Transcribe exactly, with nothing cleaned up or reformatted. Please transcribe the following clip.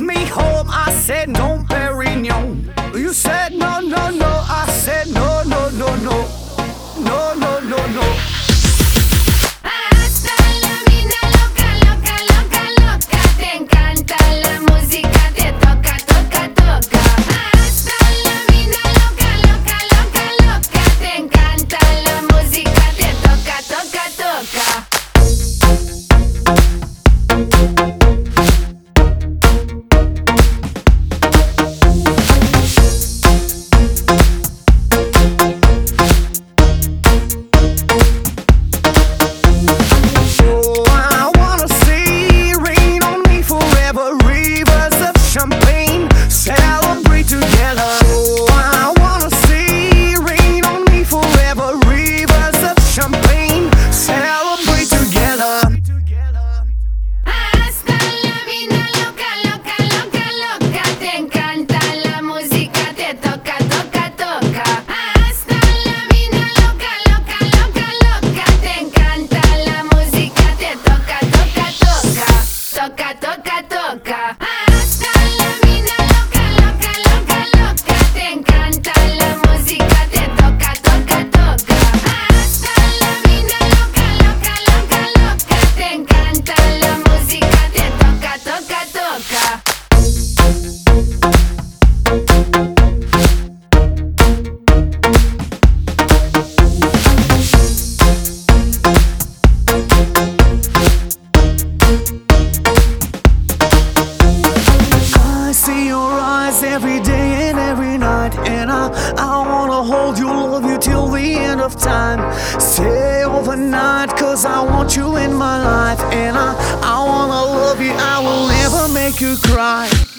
me home. I said no, Perignon. You said no, no, no. I said no, no, no, no. No, no, no, no. Hasta la vida loca, loca, loca, loca. Te encanta la música, te toca, toca, toca. Hasta la vida loca, loca, loca, loca. Te encanta la música, te toca, toca, toca. Celebrate together. Oh, I wanna see rain on me forever. Rivers of champagne. Celebrate together. Hasta la vida loca, loca, loca, loca. Te encanta la música, te toca, toca, toca. Hasta la vida loca, loca, loca, loca. Te encanta la música, te toca, toca, toca. Toca, toca, toca. Hasta la vida loca, loca, loca, loca. Te encanta la música, te toca, toca, toca. Hasta la vida loca, loca, loca, loca. Te encanta la música, te toca, toca, toca. I see your eyes every day and every night, and I, I wanna hold you, love you till the end of time. Stay overnight, cause I want you in my life, and I, I wanna love you, I will never make you cry.